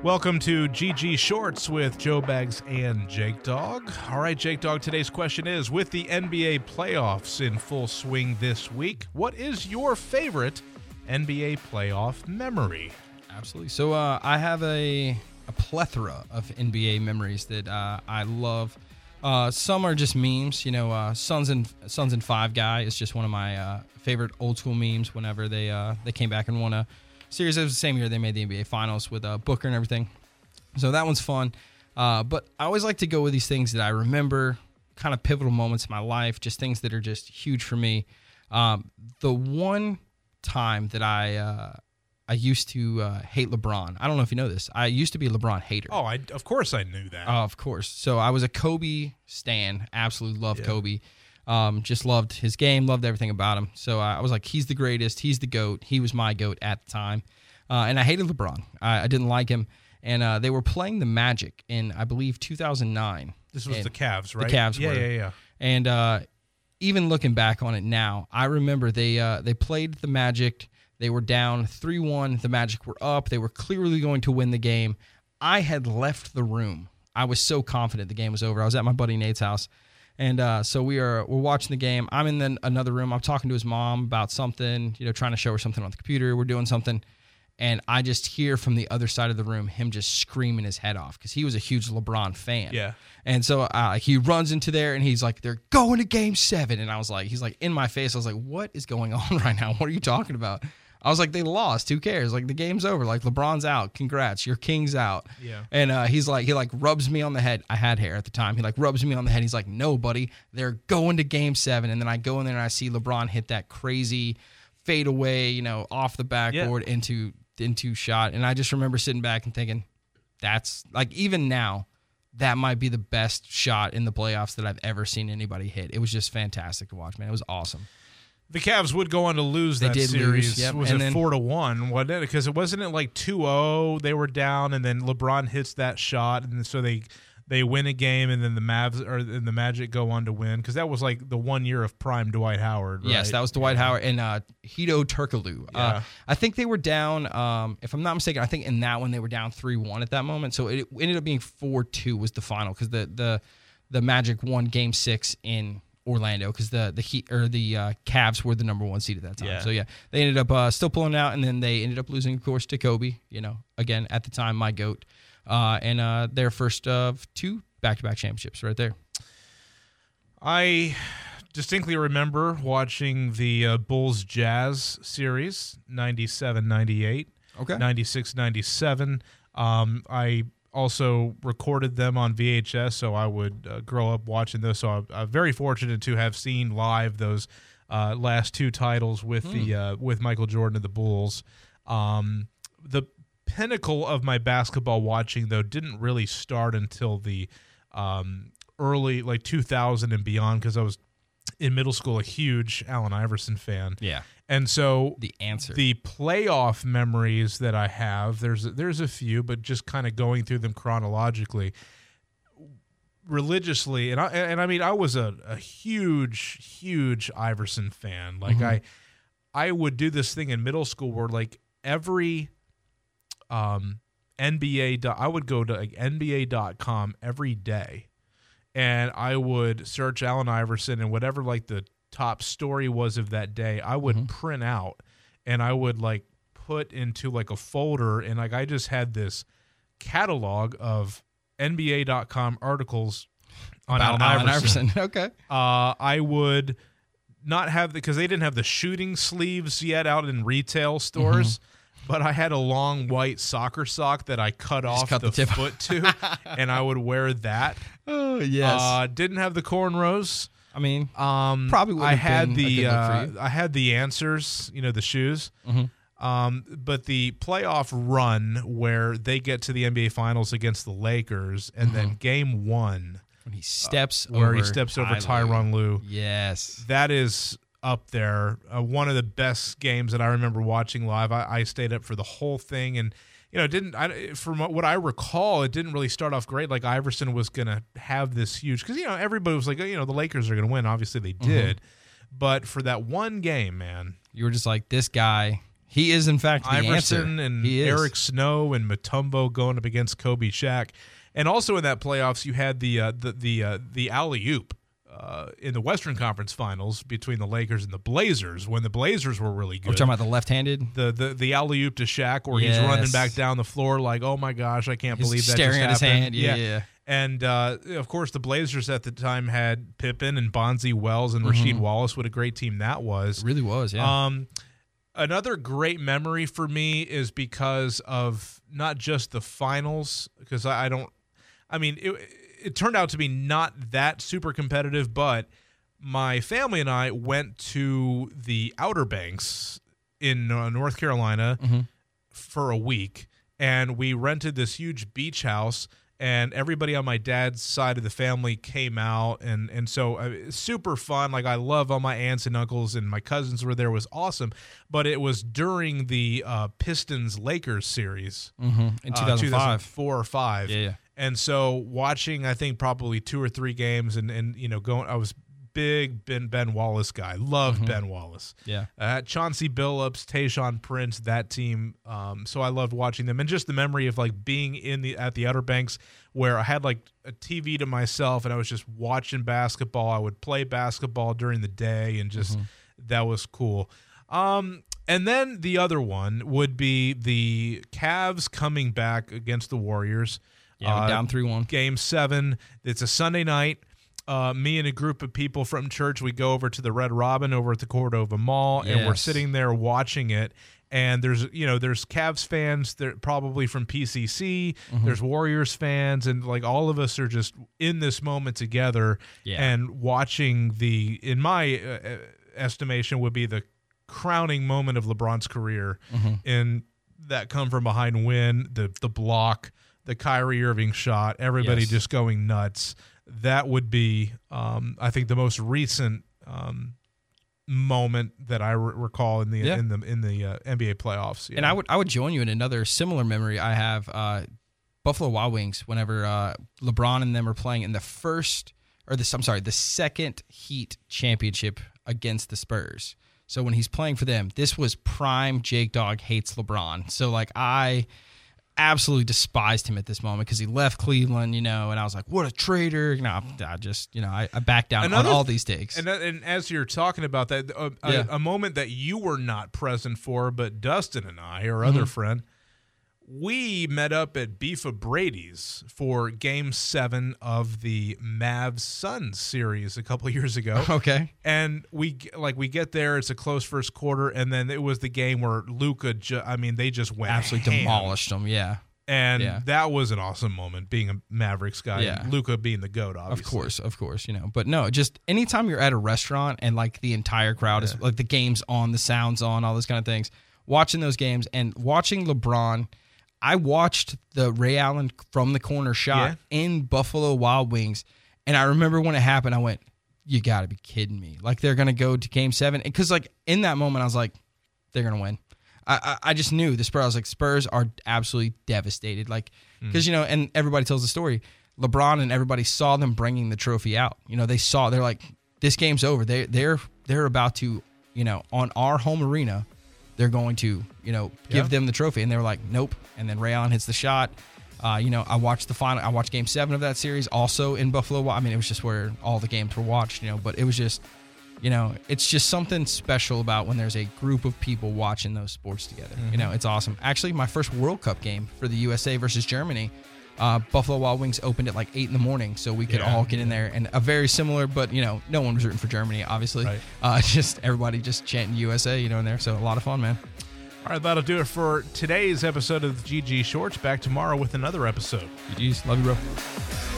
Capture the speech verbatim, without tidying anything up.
Welcome to G G Shorts with Joe Bags and Jake Dog. All right, Jake Dog, today's question is, with the N B A playoffs in full swing this week, what is your favorite N B A playoff memory? Absolutely. So uh, I have a, a plethora of N B A memories that uh, I love. Uh, some are just memes. You know, uh, Suns and Suns and Five Guy is just one of my uh, favorite old school memes. Whenever they uh, they came back and won a series, it was the same year they made the N B A Finals with uh, Booker and everything. So that one's fun. Uh, but I always like to go with these things that I remember, kind of pivotal moments in my life, just things that are just huge for me. Um, the one time that I uh, I used to uh, hate LeBron. I don't know if you know this. I used to be a LeBron hater. Oh, I, of course I knew that. Uh, of course. So I was a Kobe stan. Absolutely loved Yeah. Kobe. Um, just loved his game, loved everything about him. So I was like, he's the greatest. He's the GOAT. He was my GOAT at the time. Uh, and I hated LeBron. I, I didn't like him. And uh, they were playing the Magic in, I believe, two thousand nine. This was and the Cavs, right? The Cavs yeah, were. Yeah, yeah, And uh, even looking back on it now, I remember they uh, they played the Magic. They were down three one. The Magic were up. They were clearly going to win the game. I had left the room. I was so confident the game was over. I was at my buddy Nate's house. And uh, so we are we're watching the game. I'm in the, another room. I'm talking to his mom about something, you know, trying to show her something on the computer. We're doing something. And I just hear from the other side of the room him just screaming his head off because he was a huge LeBron fan. Yeah. And so uh, he runs into there and he's like, they're going to game seven. And I was like, he's like in my face. I was like, what is going on right now? What are you talking about? I was like, they lost. Who cares? Like, the game's over. Like, LeBron's out. Congrats. Your king's out. Yeah. And uh, he's like, he like rubs me on the head. I had hair at the time. He like rubs me on the head. He's like, no, buddy. They're going to game seven. And then I go in there and I see LeBron hit that crazy fade away, you know, off the backboard Yeah. into into shot. And I just remember sitting back and thinking, that's like, even now, that might be the best shot in the playoffs that I've ever seen anybody hit. It was just fantastic to watch, man. It was awesome. The Cavs would go on to lose They that did series. lose, yep. Was And it then- four to one? Wasn't it? Because it wasn't it like two oh. They were down, and then LeBron hits that shot, and so they they win a game, and then the Mavs or and the Magic go on to win. Because that was like the one year of prime Dwight Howard. Right? Yes, that was Dwight Howard and uh, Hito Turkoglu. Yeah. Uh, I think they were down, um, if I'm not mistaken, I think in that one they were down three one at that moment. So it ended up being four two was the final because the, the the Magic won game six in Orlando because the the Heat or the uh, Cavs were the number one seed at that time. Yeah. So yeah, they ended up uh, still pulling out, and then they ended up losing, of course, to Kobe. You know, again at the time my GOAT, uh, and uh, their first of two back-to-back championships right there. I distinctly remember watching the uh, Bulls Jazz series, ninety-seven ninety-eight, Okay. ninety-six ninety-seven. Um, I also recorded them on V H S, so I would uh, grow up watching those. So I'm, I'm very fortunate to have seen live those uh, last two titles with the uh, with Michael Jordan and the Bulls. Um, the pinnacle of my basketball watching, though, didn't really start until the um, early, like two thousand and beyond, because I was in middle school a huge Allen Iverson fan. Yeah. And so The answer. the playoff memories that I have, there's there's a few, but just kind of going through them chronologically, religiously, and I and I mean I was a, a huge huge Iverson fan. Like Mhm. I I would do this thing in middle school where like every um N B A dot, I would go to like N B A dot com every day, and I would search Allen Iverson and whatever like the top story was of that day, I would Mhm. print out and I would like put into like a folder, and like I just had this catalog of N B A dot com articles on About Allen Allen Iverson. Iverson. Okay. Uh, I would not have the, because they didn't have the shooting sleeves yet out in retail stores. But I had a long white soccer sock that I cut off cut the, the tip. foot to, and I would wear that. Oh, yes. Uh, didn't have the cornrows. I mean, Um, Probably would I have had been a the good look for uh, you. I had the answers, you know, the shoes. Mhm. Um, but the playoff run where they get to the N B A Finals against the Lakers, and then Game One when he steps where over he steps over Ty Lue. Tyronn Lue, Yes. that is up there. Uh, one of the best games that I remember watching live. I, I stayed up for the whole thing, and you know, didn't I, from what I recall, it didn't really start off great. Like Iverson was going to have this huge, because you know everybody was like, you know, the Lakers are going to win. Obviously, they did, but for that one game, man, You were just like, this guy He is, in fact, the Iverson answer. and He is. Eric Snow and Mutombo going up against Kobe Shaq. And also in that playoffs, you had the uh, the the uh, the alley-oop uh, in the Western Conference Finals between the Lakers and the Blazers when the Blazers were really good. We're talking about the left-handed? The the, the alley-oop to Shaq where Yes. he's running back down the floor like, oh, my gosh, I can't He's believe that staring just at his happened. hand. Yeah, yeah. And, uh, of course, the Blazers at the time had Pippen and Bonzi Wells and Rasheed Wallace. What a great team that was. It really was, yeah. Um, another great memory for me is because of not just the finals, because I, I don't – I mean, it, it turned out to be not that super competitive, but my family and I went to the Outer Banks in uh, North Carolina mm-hmm. for a week, and we rented this huge beach house – and everybody on my dad's side of the family came out, and and so uh, super fun. Like, I love all my aunts and uncles, and my cousins were there. It was awesome. But it was during the uh, Pistons-Lakers series mm-hmm. in two thousand five. Uh, two thousand four or five. Yeah, yeah. And so watching, I think, probably two or three games, and, and you know, going, I was big Ben Ben Wallace guy. Loved Mm-hmm. Ben Wallace. Yeah. Uh, Chauncey Billups, Tayshaun Prince, that team. Um, so I loved watching them, and just the memory of like being in the at the Outer Banks where I had like a T V to myself, and I was just watching basketball. I would play basketball during the day, and just Mm-hmm. that was cool. Um, and then the other one would be the Cavs coming back against the Warriors. Yeah, we're Uh, down three one. Game seven. It's a Sunday night. Uh, me and a group of people from church, we go over to the Red Robin over at the Cordova Mall, and we're Yes. sitting there watching it. And there's, you know, there's Cavs fans, there probably from P C C. Mm-hmm. There's Warriors fans, and like all of us are just in this moment together Yeah. and watching the, in my uh, estimation, would be the crowning moment of LeBron's career Mm-hmm. in that come from behind win, the the block, the Kyrie Irving shot, everybody Yes. just going nuts. That would be, um, I think, the most recent um, moment that I re- recall in the Yeah. in the in the uh, N B A playoffs. you And know? I would I would join you in another similar memory I have. Uh, Buffalo Wild Wings. Whenever uh, LeBron and them are playing in the first or this, I'm sorry, the second Heat championship against the Spurs. So when he's playing for them, this was prime Jake Dog hates LeBron. So like I absolutely despised him at this moment because he left Cleveland, you know, and I was like, what a traitor. No, I just, you know, I, I backed down Another on all th- these takes. And, that- and as you're talking about that, a, a- Yeah. a, moment that you were not present for, but Dustin and I, our other Mm-hmm. friend, we met up at Beef of Brady's for Game Seven of the Mavs Suns series a couple of years ago. Okay. And we like we get there, it's a close first quarter, and then it was the game where Luka, ju- I mean, they just went Absolutely ham. demolished them. Yeah. And Yeah. that was an awesome moment, being a Mavericks guy, Yeah. and Luka being the GOAT, obviously. Of course, of course, you know. But no, just anytime you're at a restaurant and like the entire crowd is like the game's on, the sound's on, all those kind of things, watching those games and watching LeBron. I watched the Ray Allen from the corner shot in Buffalo Wild Wings, and I remember when it happened, I went, you got to be kidding me. Like, they're going to go to game seven. Because, like, in that moment, I was like, they're going to win. I, I I just knew the Spurs. I was like, Spurs are absolutely devastated. Like, because, you know, and everybody tells the story. LeBron and everybody saw them bringing the trophy out. You know, they saw, they're like, this game's over. They, they're, they're about to, you know, on our home arena, they're going to, you know, give Yeah. them the trophy. And they were like, nope. And then Ray Allen hits the shot. Uh, you know, I watched the final. I watched Game Seven of that series, also in Buffalo. I mean, it was just where all the games were watched. You know, but it was just, you know, it's just something special about when there's a group of people watching those sports together. Mm-hmm. You know, it's awesome. Actually, my first World Cup game for the U S A versus Germany, uh, Buffalo Wild Wings opened at like eight in the morning, so we could Yeah. all get in there. And a very similar, but you know, no one was rooting for Germany, obviously. Right. Uh, just everybody just chanting U S A, you know, in there. So a lot of fun, man. All right, that'll do it for today's episode of the G G Shorts. Back tomorrow with another episode. G Gs, love you, bro.